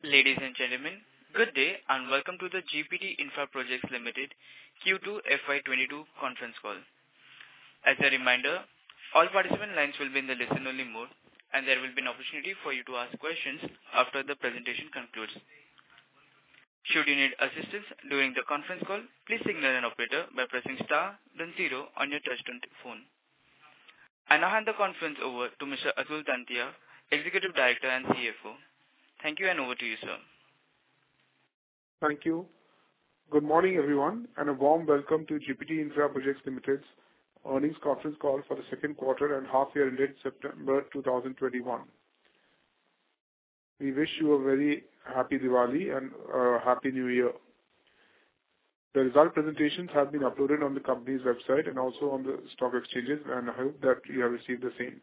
Ladies and gentlemen, good day and welcome to the GPT Infra Projects Limited Q2 FY22 conference call. As a reminder, all participant lines will be in the listen-only mode, and there will be an opportunity for you to ask questions after the presentation concludes. Should you need assistance during the conference call, please signal an operator by pressing star then 0 on your touchtone phone. I now hand the conference over to Mr. Atul Tantia, Executive Director and CFO. Thank you, and over to you, sir. Thank you. Good morning, everyone, and a warm welcome to GPT Infra Projects Limited's earnings conference call for the second quarter and half year ended September 2021. We wish you a very happy Diwali and a happy New Year. The result presentations have been uploaded on the company's website and also on the stock exchanges, and I hope that you have received the same.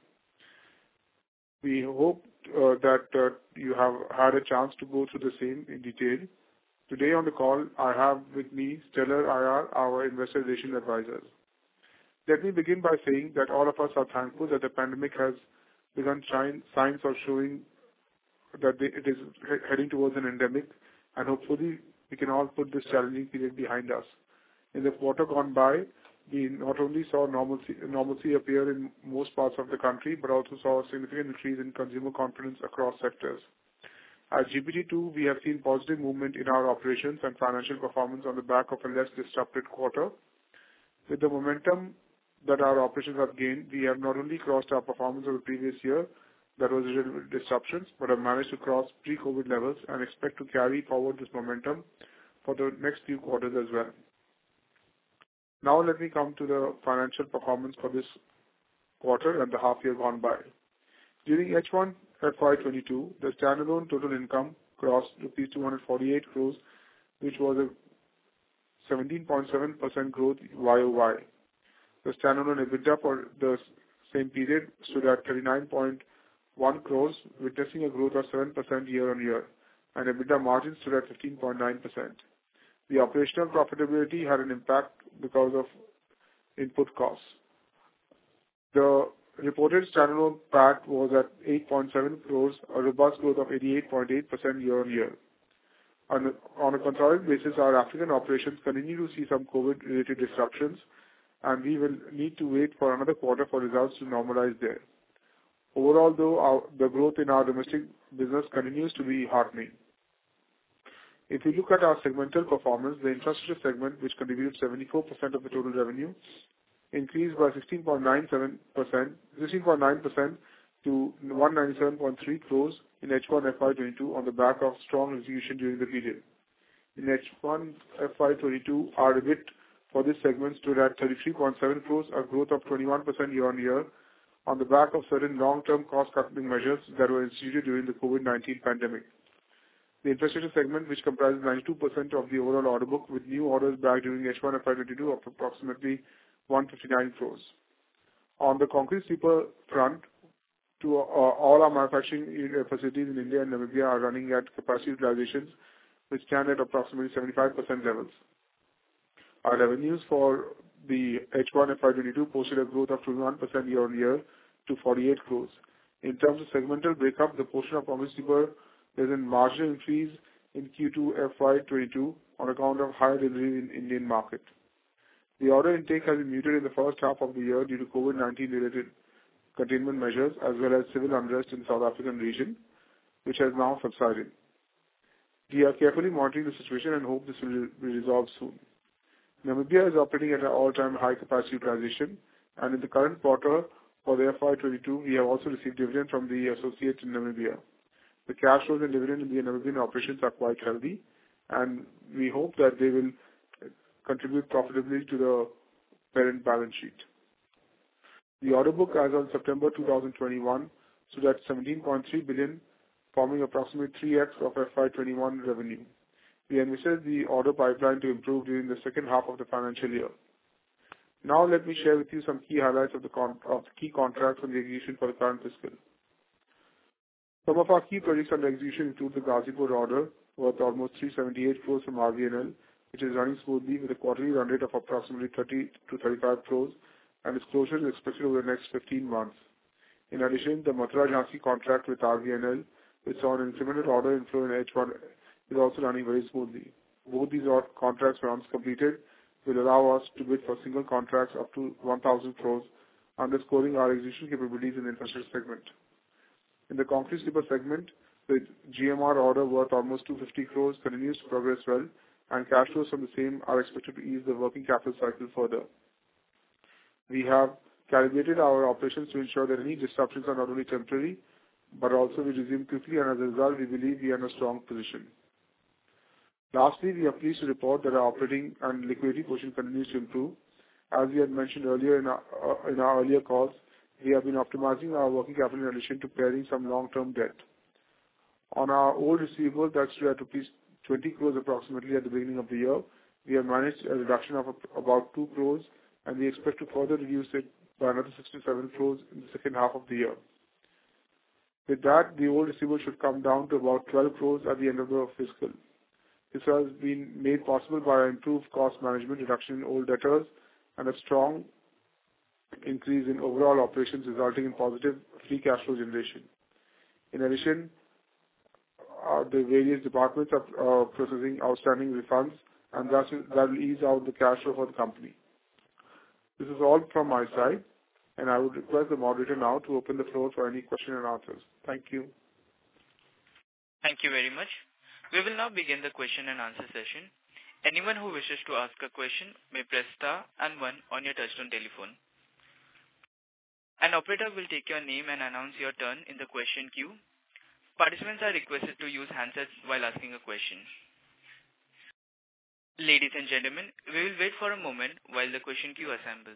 We hope that you have had a chance to go through the same in detail. Today on the call, I have with me Stellar IR, our investor relations advisors. Let me begin by saying that all of us are thankful that the pandemic has begun signs of showing that it is heading towards an endemic, and hopefully we can all put this challenging period behind us. In the quarter gone by, we not only saw normalcy appear in most parts of the country, but also saw a significant increase in consumer confidence across sectors. At GPT2, we have seen positive movement in our operations and financial performance on the back of a less disrupted quarter. With the momentum that our operations have gained, we have not only crossed our performance of the previous year that was riddled with disruptions, but have managed to cross pre-COVID levels and expect to carry forward this momentum for the next few quarters as well. Now let me come to the financial performance for this quarter and the half year gone by. During H1 FY22, the standalone total income crossed rupees 248 crores, which was a 17.7% growth YOY. The standalone EBITDA for the same period stood at 39.1 crores, witnessing a growth of 7% year on year, and EBITDA margin stood at 15.9%. The operational profitability had an impact because of input costs. The reported standalone PAT was at 8.7 crores, a robust growth of 88.8% year on year. On a consolidated basis, our African operations continue to see some COVID-related disruptions, and we will need to wait for another quarter for results to normalize there. Overall, though, the growth in our domestic business continues to be heartening. If you look at our segmental performance, the infrastructure segment, which contributes 74% of the total revenue, increased by 16.9% to 197.3 crores in H1 FY22 on the back of strong execution during the period. In H1 FY22, our EBIT for this segment stood at 33.7 crores, a growth of 21% year on year on the back of certain long-term cost-cutting measures that were instituted during the COVID-19 pandemic. The infrastructure segment, which comprises 92% of the overall order book, with new orders bagged during H1 FY22 of approximately 159 crores. On the concrete sleeper front, all our manufacturing facilities in India and Namibia are running at capacity utilizations, which stand at approximately 75% levels. Our revenues for the H1 FY22 posted a growth of 21% year on year to 48 crores. In terms of segmental breakup, the portion of concrete sleeper is in marginal increase in Q2 FY22 on account of higher delivery in Indian market. The order intake has been muted in the first half of the year due to COVID-19 related containment measures as well as civil unrest in the South African region, which has now subsided. We are carefully monitoring the situation and hope this will be resolved soon. Namibia is operating at an all-time high capacity utilization, and in the current quarter for the FY22, we have also received dividend from the associates in Namibia. The cash flows and dividend in the Namibian operations are quite healthy, and we hope that they will contribute profitably to the parent balance sheet. The order book as on September 2021 stood at 17.3 billion, forming approximately 3x of FY21 revenue. We envisage the order pipeline to improve during the second half of the financial year. Now let me share with you some key highlights of the key contracts on the execution for the current fiscal. Some of our key projects under execution include the Ghazipur order worth almost 378 crores from RVNL, which is running smoothly with a quarterly run rate of approximately 30 to 35 crores, and its closure is expected over the next 15 months. In addition, the Mathura Jhansi contract with RVNL which saw an incremental order inflow in H1, is also running very smoothly. Both these contracts, once completed, will allow us to bid for single contracts up to 1,000 crores, underscoring our execution capabilities in the infrastructure segment. In the concrete slipper segment, the GMR order worth almost 250 crores continues to progress well, and cash flows from the same are expected to ease the working capital cycle further. We have calibrated our operations to ensure that any disruptions are not only temporary, but also will resume quickly, and as a result, we believe we are in a strong position. Lastly, we are pleased to report that our operating and liquidity position continues to improve. As we had mentioned earlier in our earlier calls, we have been optimizing our working capital in addition to paying some long-term debt. On our old receivable, that's at rupees 20 crores approximately at the beginning of the year, we have managed a reduction of about 2 crores, and we expect to further reduce it by another 6 to 7 crores in the second half of the year. With that, the old receivable should come down to about 12 crores at the end of the fiscal. This has been made possible by improved cost management, reduction in old debtors, and a strong increase in overall operations, resulting in positive free cash flow generation. In addition, the various departments are processing outstanding refunds, and that will ease out the cash flow for the company. This is all from my side, and I would request the moderator now to open the floor for any question and answers. Thank you. Thank you very much. We will now begin the question and answer session. Anyone who wishes to ask a question may press star and 1 on your touchtone telephone. An operator will take your name and announce your turn in the question queue. Participants are requested to use handsets while asking a question. Ladies and gentlemen, we will wait for a moment while the question queue assembles.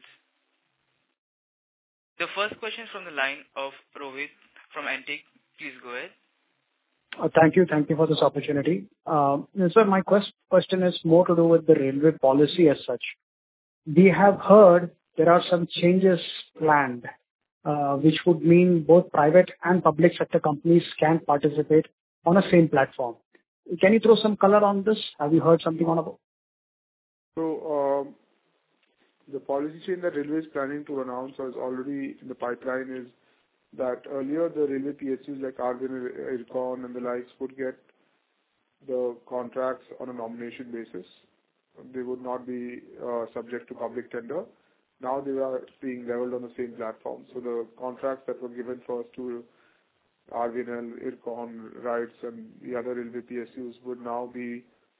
The first question is from the line of Rohit from Antique. Please go ahead. Thank you. Thank you for this opportunity. Sir, my question is more to do with the railway policy as such. We have heard there are some changes planned, which would mean both private and public sector companies can participate on a same platform. Can you throw some color on this? Have you heard something on about? So, the policy change that Railway is planning to announce or is already in the pipeline is that earlier the railway PSUs like RVNL, IRCON and the likes would get the contracts on a nomination basis. They would not be subject to public tender. Now they are being leveled on the same platform. So the contracts that were given first to RVNL, IRCON, RITES and the other railway PSUs would now be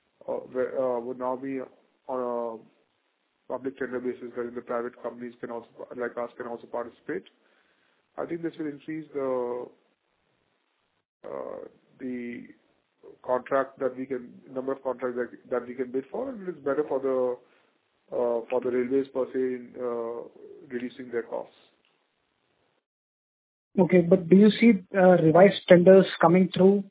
on a public tender basis, wherein the private companies can also, like us, can also participate. I think this will increase the contract that we can, number of contracts that we can bid for, and it is better for the railways per se in reducing their costs. Okay, but do you see revised tenders coming through?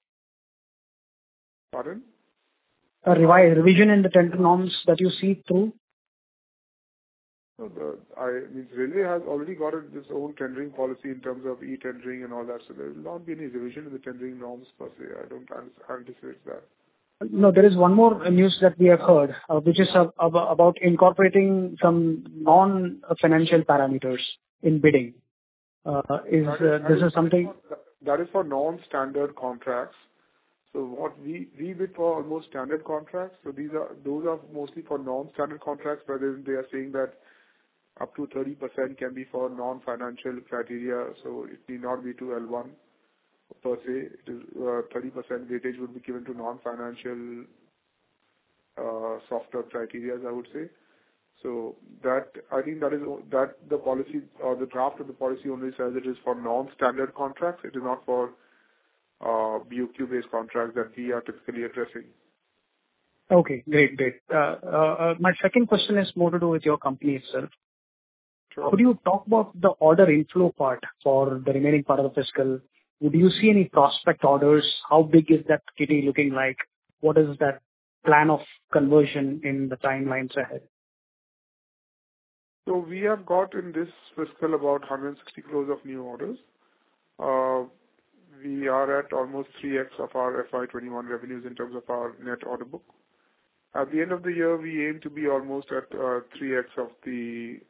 Pardon? A revision in the tender norms that you see through? No, Railway has already got its own tendering policy in terms of e-tendering and all that, so there will not be any revision in the tendering norms per se. I don't anticipate that. No, there is one more news that we have heard, which is about incorporating some non-financial parameters in bidding. This is something that is for non-standard contracts. So what we bid for almost standard contracts. So those are mostly for non-standard contracts, where they are saying that up to 30% can be for non-financial criteria. So it need not be to L1 per se. It is 30% weightage would be given to non-financial softer criteria, I would say. So that, I think that the policy or the draft of the policy only says it is for non-standard contracts. It is not for BOQ-based contracts that we are typically addressing. Okay, great. My second question is more to do with your company itself. Sure. Could you talk about the order inflow part for the remaining part of the fiscal? Would you see any prospect orders? How big is that kitty looking like? What is that plan of conversion in the timelines ahead? So we have got in this fiscal about 160 crores of new orders. We are at almost 3x of our FY21 revenues in terms of our net order book. At the end of the year, we aim to be almost at 3x of the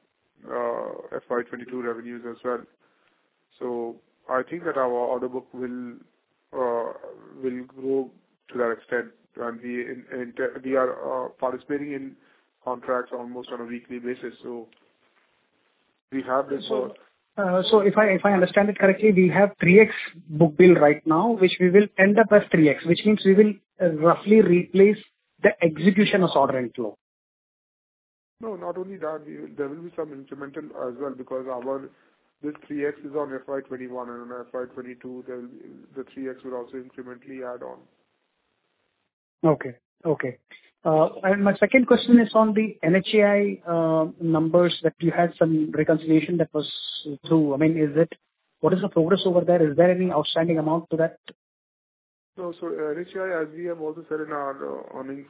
FY22 revenues as well. So I think that our order book will will grow to that extent. And we are participating in contracts almost on a weekly basis. So we have this. So if I understand it correctly, we have 3x book bill right now, which we will end up as 3x, which means we will roughly replace the execution of order inflow. No, not only that, there will be some incremental as well, because this 3x is on FY21, and on FY22, the 3x will also incrementally add on. Okay. And my second question is on the NHAI numbers that you had some reconciliation that was through. I mean, what is the progress over there? Is there any outstanding amount to that? No, so NHAI, as we have also said in our earnings,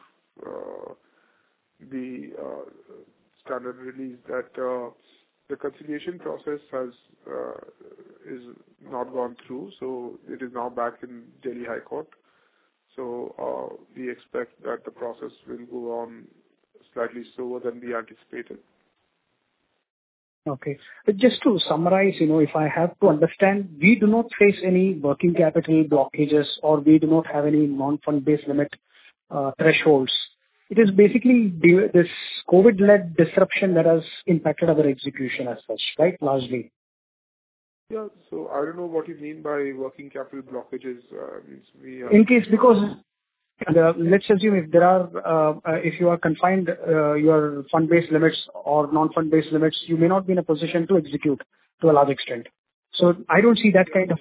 the standard release, that the conciliation process is not gone through, so it is now back in Delhi High Court. So we expect that the process will go on slightly slower than we anticipated. Okay. Just to summarize, if I have to understand, we do not face any working capital blockages, or we do not have any non-fund-based limit thresholds. It is basically this COVID-led disruption that has impacted our execution as such, right? Largely. Yeah. So I don't know what you mean by working capital blockages. In case, because let's assume if you are confined your fund-based limits or non-fund-based limits, you may not be in a position to execute to a large extent. So I don't see that kind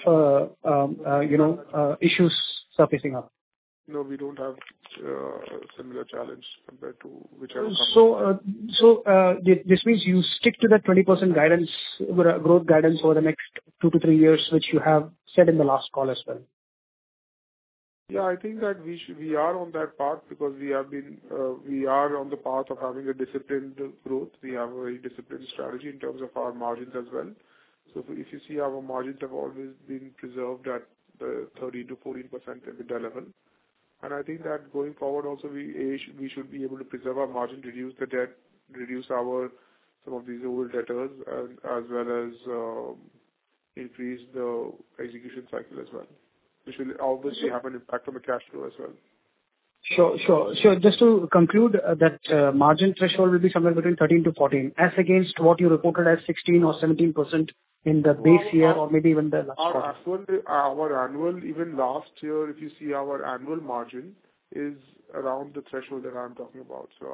of issues surfacing up. No, we don't have similar challenge compared to whichever company. So this means you stick to that 20% guidance, growth guidance over the next 2 to 3 years, which you have said in the last call as well. Yeah, I think that we are on that path, because we are on the path of having a disciplined growth. We have a very disciplined strategy in terms of our margins as well. So if you see, our margins have always been preserved at the 13 to 14% EBITDA level. And I think that going forward also, we should be able to preserve our margin, reduce the debt, reduce some of these old debtors, and as well as increase the execution cycle as well, which will obviously have an impact on the cash flow as well. Sure. Just to conclude, that margin threshold will be somewhere between 13 to 14, as against what you reported as 16 or 17% in the base year, or maybe even the last quarter. Our annual, even last year, if you see, our annual margin is around the threshold that I'm talking about. So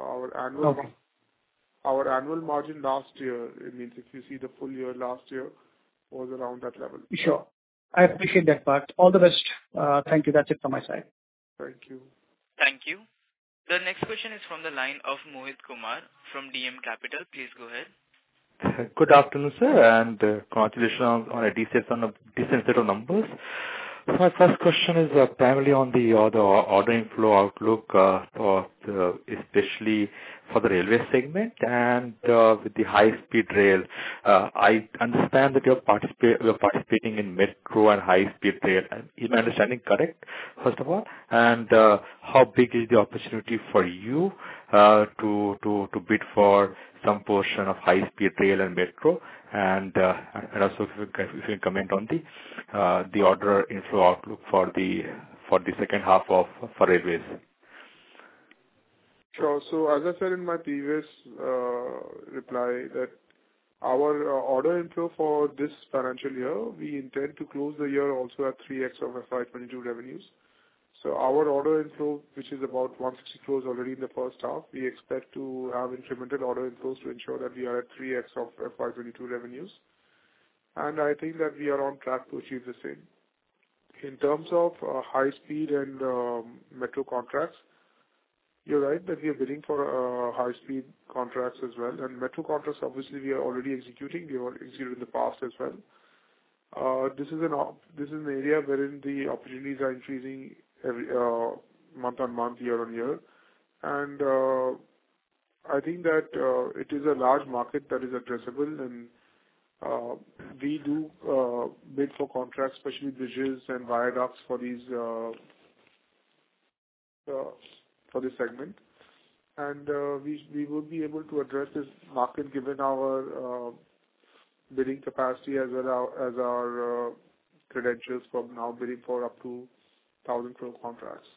our annual margin last year, it means if you see the full year last year, was around that level. Sure. I appreciate that part. All the best. Thank you. That's it from my side. Thank you. Thank you. The next question is from the line of Mohit Kumar from DM Capital. Please go ahead. Good afternoon, sir, and congratulations on a decent set of numbers. So my first question is primarily on the order inflow outlook, especially for the railway segment and with the high-speed rail. I understand that you're participating in metro and high-speed rail. Is my understanding correct, first of all? And how big is the opportunity for you to bid for some portion of high-speed rail and metro? And also, if you can comment on the order inflow outlook for the second half for railways. Sure. So as I said in my previous reply, that our order inflow for this financial year, we intend to close the year also at 3x of FY22 revenues. So our order inflow, which is about 160 crores already in the first half, we expect to have incremental order inflows to ensure that we are at 3x of FY22 revenues. And I think that we are on track to achieve the same. In terms of high speed and metro contracts, you're right that we are bidding for high speed contracts as well. And metro contracts, obviously, we are already executing. We have executed in the past as well. This is an area wherein the opportunities are increasing every month on month, year on year. And I think that it is a large market that is addressable, and we do bid for contracts, especially bridges and viaducts for these for this segment. And we would be able to address this market given our bidding capacity as well as our credentials from now bidding for up to 1,000 crore contracts.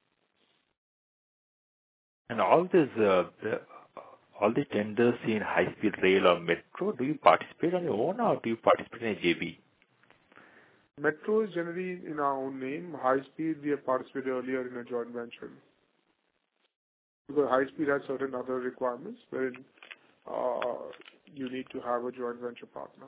And all the tenders in high-speed rail or metro, do you participate on your own or do you participate in a JV? Metro is generally in our own name. High speed, we have participated earlier in a joint venture. Because high speed has certain other requirements wherein you need to have a joint venture partner.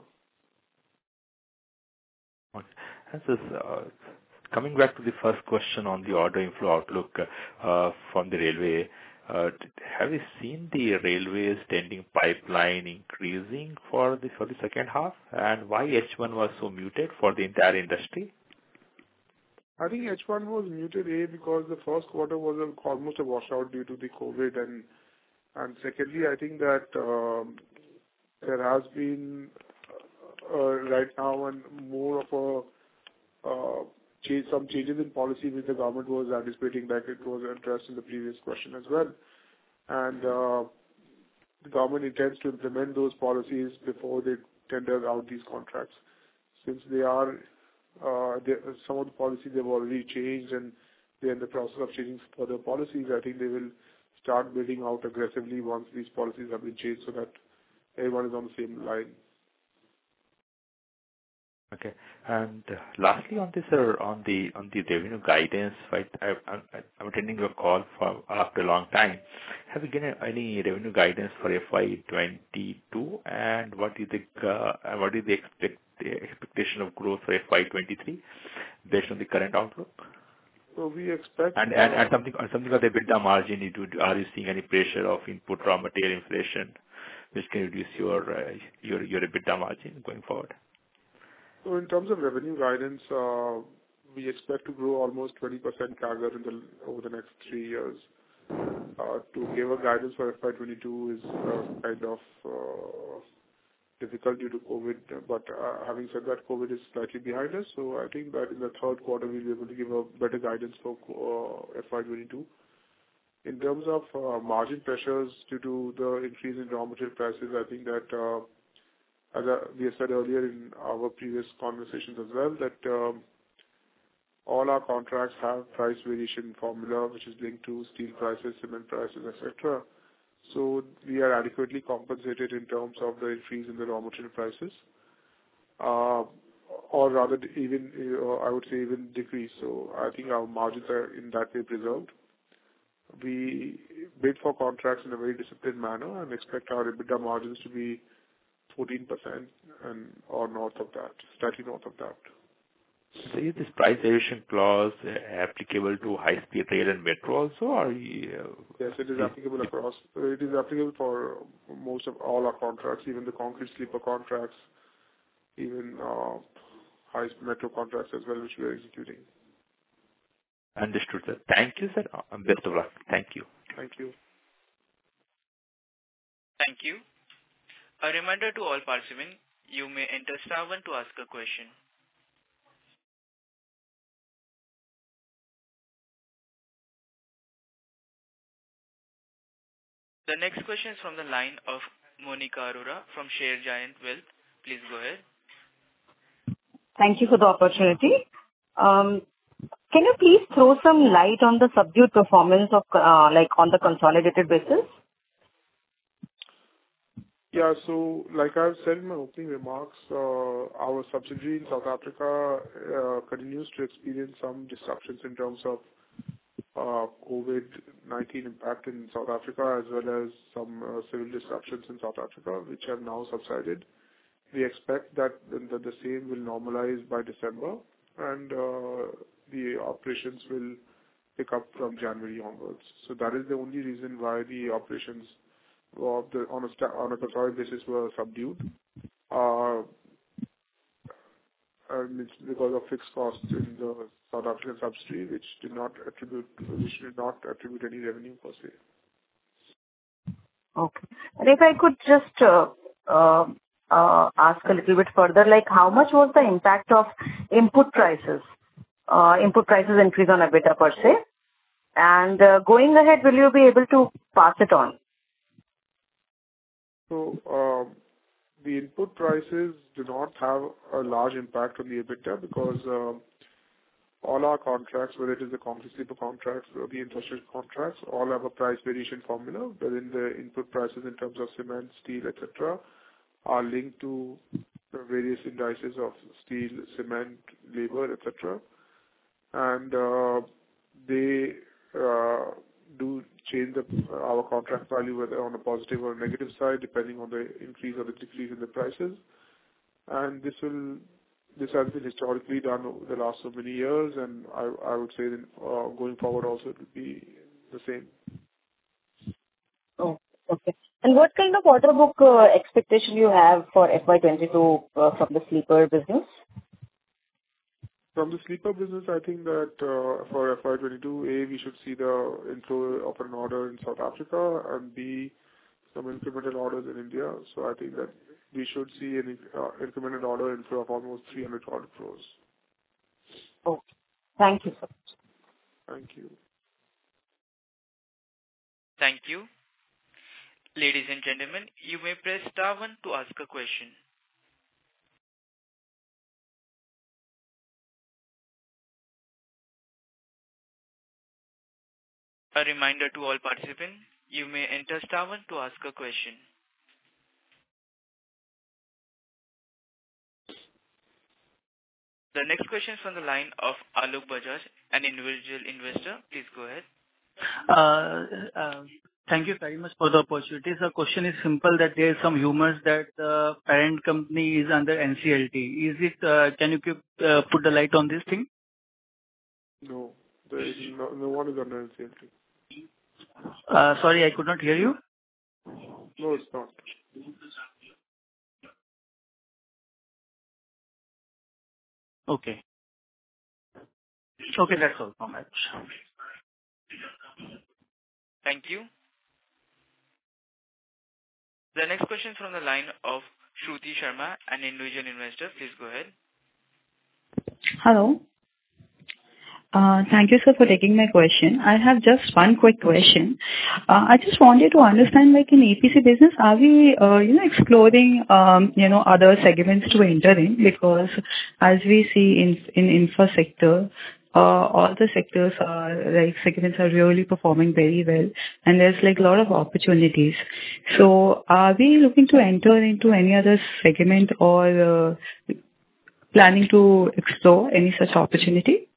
Okay. And so, coming back to the first question on the order inflow outlook from the railway, have you seen the railways tending pipeline increasing for the second half, and why H1 was so muted for the entire industry? I think H1 was muted, because the first quarter was almost a washout due to the COVID, and secondly, I think that there has been right now and more of some changes in policy which the government was anticipating, like it was addressed in the previous question as well. And the government intends to implement those policies before they tender out these contracts. Since they are, some of the policies they've already changed and they're in the process of changing further policies, I think they will start bidding out aggressively once these policies have been changed so that everyone is on the same line. Okay. And lastly, on this, sir, on the revenue guidance, right? I'm attending your call after a long time. Have you given any revenue guidance for FY22, and what is the expectation of growth for FY23 based on the current outlook? So we expect and something about the EBITDA margin. Are you seeing any pressure of input raw material inflation, which can reduce your EBITDA margin going forward? So in terms of revenue guidance, we expect to grow almost 20% CAGR over the next 3 years. To give a guidance for FY22 is kind of difficult due to COVID, but having said that, COVID is slightly behind us, so I think that in the third quarter we'll be able to give a better guidance for FY22. In terms of margin pressures due to the increase in raw material prices, I think that as we have said earlier in our previous conversations as well, that all our contracts have price variation formula, which is linked to steel prices, cement prices, etc. So we are adequately compensated in terms of the increase in the raw material prices, or rather even, I would say even decrease. So I think our margins are in that way preserved. We bid for contracts in a very disciplined manner and expect our EBITDA margins to be 14% or north of that, slightly north of that. So is this price variation clause applicable to high-speed rail and metro also, or? Yes, it is applicable across. It is applicable for most of all our contracts, even the concrete sleeper contracts, even high-speed metro contracts as well, which we are executing. Understood, sir. Thank you, sir. Best of luck. Thank you. Thank you. Thank you. A reminder to all participants, you may enter star 1 to ask a question. The next question is from the line of Monica Arora from Share Giant Wealth. Please go ahead. Thank you for the opportunity. Can you please throw some light on the subdued performance of on the consolidated basis? Yeah, so like I've said in my opening remarks, our subsidiary in South Africa continues to experience some disruptions in terms of COVID-19 impact in South Africa, as well as some civil disruptions in South Africa, which have now subsided. We expect that the same will normalize by December, and the operations will pick up from January onwards. So that is the only reason why the operations on a consolidated basis were subdued. And it's because of fixed costs in the South African subsidiary, which did not attribute any revenue per se. Okay. And if I could just ask a little bit further, like how much was the impact of input prices increase on EBITDA per se? And going ahead, will you be able to pass it on? So the input prices do not have a large impact on the EBITDA because all our contracts, whether it is the concrete sleeper contracts or the infrastructure contracts, all have a price variation formula, wherein the input prices in terms of cement, steel, etc., are linked to the various indices of steel, cement, labor, etc. And they do change our contract value whether on a positive or a negative side, depending on the increase or the decrease in the prices. And this has been historically done over the last so many years, and I would say that going forward also it will be the same. Oh, okay. And what kind of order book expectation you have for FY22 from the sleeper business? From the sleeper business, I think that for FY22, we should see the inflow of an order in South Africa, and B, some incremental orders in India. So I think that we should see an incremental order inflow of almost 300 crores. Okay. Thank you so much. Thank you. Thank you. Ladies and gentlemen, you may press star 1 to ask a question. A reminder to all participants, you may enter star 1 to ask a question. The next question is from the line of Alok Bajaj, an individual investor. Please go ahead. Thank you very much for the opportunity. The question is simple, that there is some rumors that the parent company is under NCLT. Is it, can you put the light on this thing? No, there is no one is under NCLT. Sorry, I could not hear you. No, it's not. Okay. Okay, that's all from my side. Thank you. The next question is from the line of Shruti Sharma, an individual investor. Please go ahead. Hello. Thank you, sir, for taking my question. I have just one quick question. I just wanted to understand, like in EPC business, are we, exploring, other segments to enter in? Because as we see in infra sector, all the sectors segments are really performing very well, and there's like a lot of opportunities. So are we looking to enter into any other segment or planning to explore any such opportunity?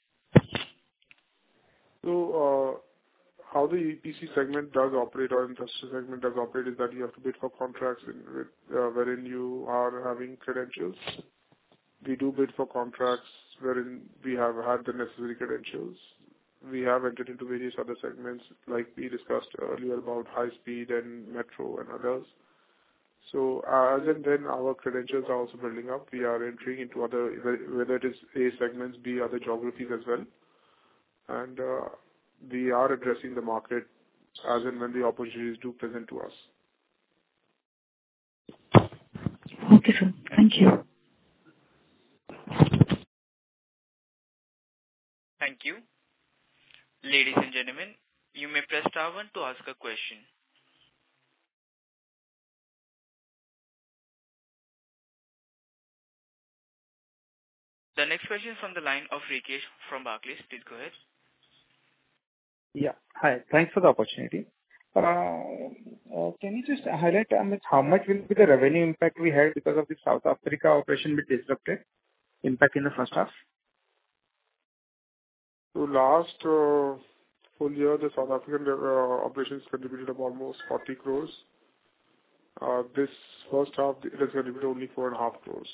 So, how the EPC segment does operate or industrial segment does operate is that you have to bid for contracts wherein you are having credentials. We do bid for contracts wherein we have had the necessary credentials. We have entered into various other segments, like we discussed earlier about high speed and metro and others. So, as and when our credentials are also building up, we are entering into other, whether it is A segments, B other geographies as well. And we are addressing the market as and when the opportunities do present to us. Okay, sir. Thank you. Thank you. Ladies and gentlemen, you may press star 1 to ask a question. The next question is from the line of Rikesh from Barclays. Please go ahead. Yeah. Hi. Thanks for the opportunity. Can you just highlight how much will be the revenue impact we had because of the South Africa operation be disrupted, impact in the first half? So last full year, the South African operations contributed about almost 40 crores. This first half, it has contributed only 4.5 crores.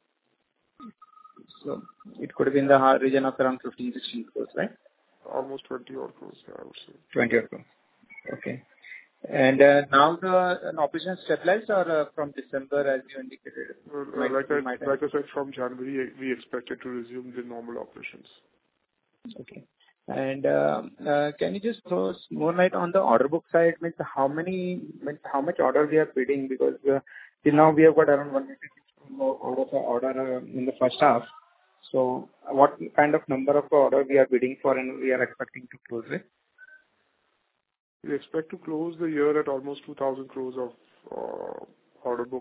So it could have been the region of around 15-16 crores, right? Almost 20 odd crores, yeah, I would say. 20 odd crores. Okay. And now the operation is stabilized or from December, as you indicated? Like I said, from January, we expect it to resume the normal operations. Okay. And can you just throw more light on the order book side? How much order we are bidding? Because till now we have got around 150 order in the first half. So what kind of number of order we are bidding for and we are expecting to close with? We expect to close the year at almost 2,000 crores of order book.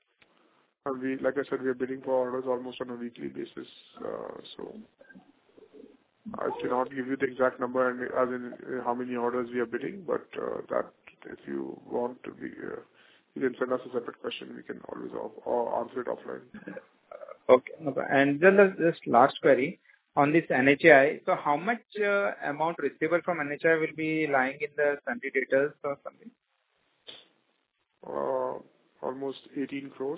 And like I said, we are bidding for orders almost on a weekly basis. So I cannot give you the exact number and as in how many orders we are bidding, but that if you want to be, you can send us a separate question. We can always or answer it offline. Okay. Okay. And then just last query on this NHAI. So how much amount receivable from NHAI will be lying in the sundry debtors or something? Almost 18 crores.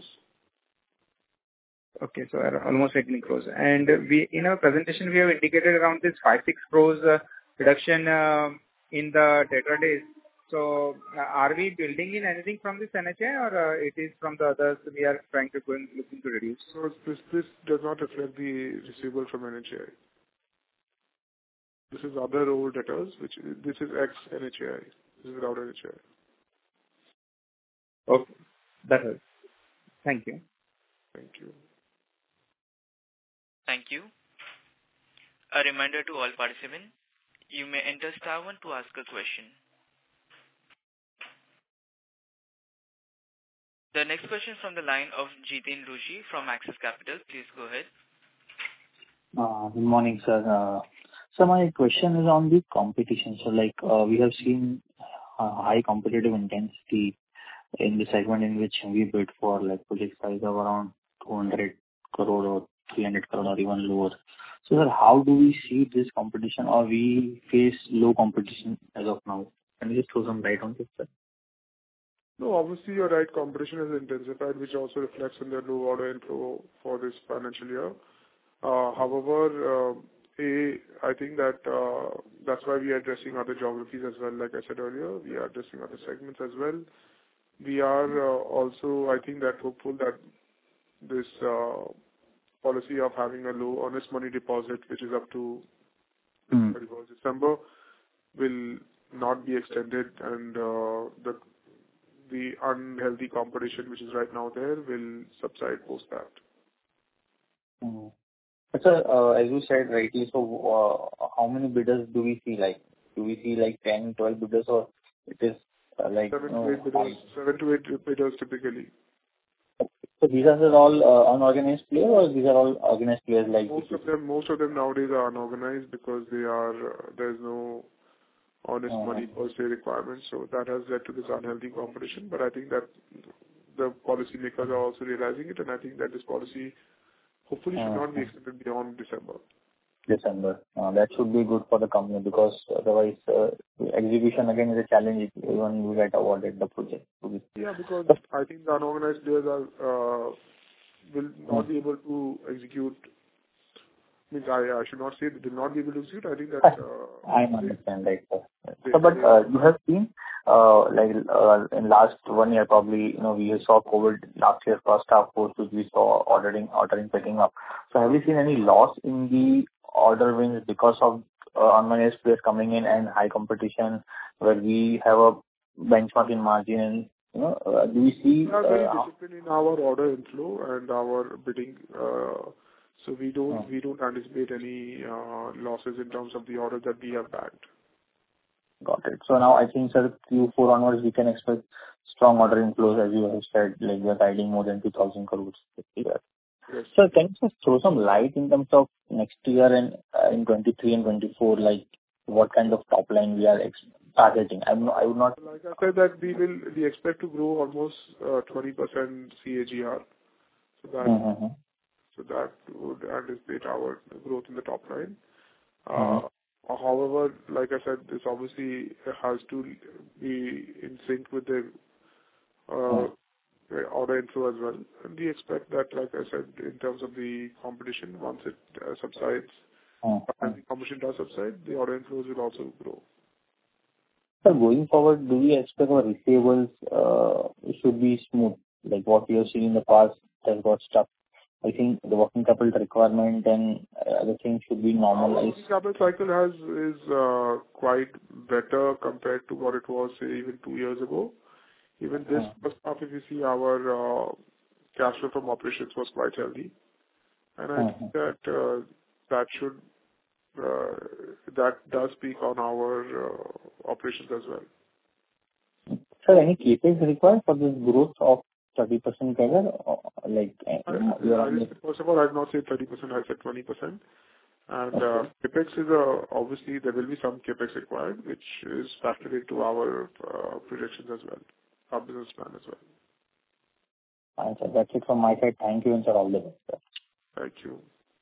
Okay, so almost 18 crores. And we, in our presentation, we have indicated around this 5-6 crores reduction in the debtor days. So are we building in anything from this NHAI or it is from the others we are trying to looking to reduce? So this does not reflect the receivable from NHAI. This is other old debtors, this is ex NHAI. This is without NHAI. Okay, that helps. Thank you. Thank you. Thank you. A reminder to all participants, you may enter star 1 to ask a question. The next question from the line of Jitin Rushi from Axis Capital. Please go ahead. Good morning, sir. So my question is on the competition. So we have seen high competitive intensity in the segment in which we bid for project size of around 200 crore or 300 crore or even lower. So sir, how do we see this competition or we face low competition as of now? Can you just throw some light on this, sir? No, obviously you're right, competition has intensified, which also reflects in the low order inflow for this financial year. However, I think that that's why we are addressing other geographies as well. Like I said earlier, we are addressing other segments as well. We are also, I think that hopeful that this policy of having a low honest money deposit, which is up to 31st December, will not be extended, and the unhealthy competition which is right now there will subside post that. But sir, as you said rightly, so how many bidders do we see? Do we see 10, 12 bidders, or it is 7 to 8 bidders typically. So these are all unorganized players, or these are all organized players like? Most of them nowadays are unorganized because there's no honest money per se requirements. So that has led to this unhealthy competition. But I think that the policy makers are also realizing it, and I think that this policy hopefully should not be extended beyond December. That should be good for the company, because otherwise execution again is a challenge if even you get awarded the project. Yeah, because I think the unorganized players will not be able to execute. I should not say they will not be able to execute. I think that I understand that. So, but you have seen in last 1 year probably, we saw COVID last year first half, post which we saw ordering picking up. So have you seen any loss in the order wins because of unorganized players coming in and high competition, where we have a benchmark in margin? Do we see? We are very disciplined in our order inflow and our bidding. So we don't anticipate any losses in terms of the orders that we have bagged. Got it. So now I think, sir, Q4 onwards we can expect strong order inflows, as you have said, we are guiding more than 2,000 crores this year. Yes. So can you just throw some light in terms of next year and in 23 and 24, what kind of top line we are targeting? I would not. Like I said, that we expect to grow almost 20% CAGR. So that would anticipate our growth in the top line. However, like I said, this obviously has to be in sync with the order inflow as well. And we expect that, like I said, in terms of the competition, once it subsides, and the competition does subside, the order inflows will also grow. So going forward, do we expect our receivables should be smooth, like what we have seen in the past has got stuck? I think the working capital requirement and other things should be normalized. The working capital cycle is quite better compared to what it was, say, even 2 years ago. Even this first half, if you see, our cash flow from operations was quite healthy, and I think that that does speak on our operations as well. Sir, any CapEx required for this growth of 30% CAGR? First of all, I did not say 30%, I said 20%. And Okay. CapEx is obviously there will be some CapEx required, which is factored into our projections as well, our business plan as well. Fine, sir. That's it from my side. Thank you, and sir, all the best, sir. Thank you.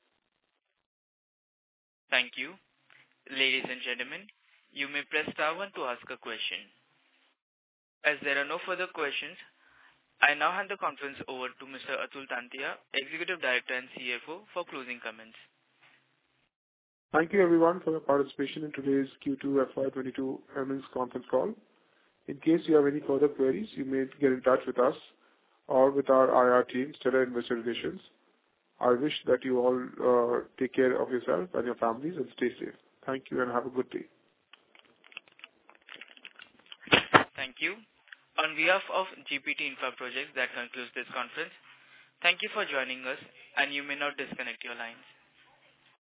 Thank you. Ladies and gentlemen, you may press star one to ask a question. As there are no further questions, I now hand the conference over to Mr. Atul Tantia, Executive Director and CFO, for closing comments. Thank you everyone for your participation in today's Q2 FY22 earnings conference call. In case you have any further queries, you may get in touch with us or with our IR team, Stellar Investor Relations. I wish that you all take care of yourself and your families and stay safe. Thank you and have a good day. Thank you. On behalf of GPT Infra Projects, that concludes this conference. Thank you for joining us, and you may now disconnect your lines.